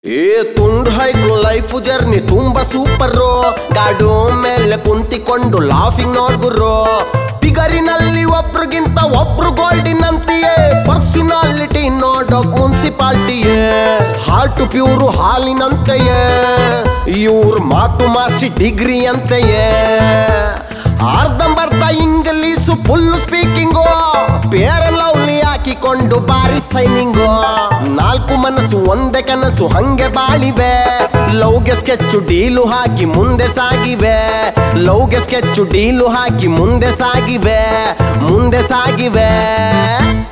ಏ ತುಂಡು ಹೈಕ್ಳು ಲೈಫ್ ಜರ್ನಿ ತುಂಬಾ ಸೂಪರ್. ಗಾಡು ಮೇಲೆ ಕುಂತಿಕೊಂಡು ಲಾಫಿಂಗ್ ನೋಡ್ಗುರು. ಬಿಗರಿನಲ್ಲಿ ಒಬ್ರಿಗಿಂತ ಒಬ್ರು ಗೋಲ್ಡಿನ್ ಅಂತೆಯೇ, ಪರ್ಸನಾಲಿಟಿ ನೋಡೋಕ್ ಮುನ್ಸಿಪಾಲ್ಟಿಯೇ. ಹಾರ್ಟ್ ಪ್ಯೂರು ಹಾಲಿನಂತೆಯೇ, ಇವ್ರ ಮಾತು ಮಾಸಿ ಡಿಗ್ರಿ ಅಂತೆಯೇ. ಅರ್ಧಂಬರ್ಧ English full speaking, Fair and Lovely ಹಾಕಿಕೊಂಡು ಬಾರಿ ಸೈನಿಂಗು. ನಾಲ್ಕು ಮನಸ್ಸು ಒಂದೇ ಕನಸು ಹಂಗೆ ಬಾಳಿವೆ. ಲವ್ಗೆ ಸ್ಕೆಚ್ಚು ಡೀಲು ಹಾಕಿ ಮುಂದೆ ಸಾಗಿವೆ. ಲವ್ಗೆ ಸ್ಕೆಚ್ಚು ಡೀಲು ಹಾಕಿ ಮುಂದೆ ಸಾಗಿವೆ.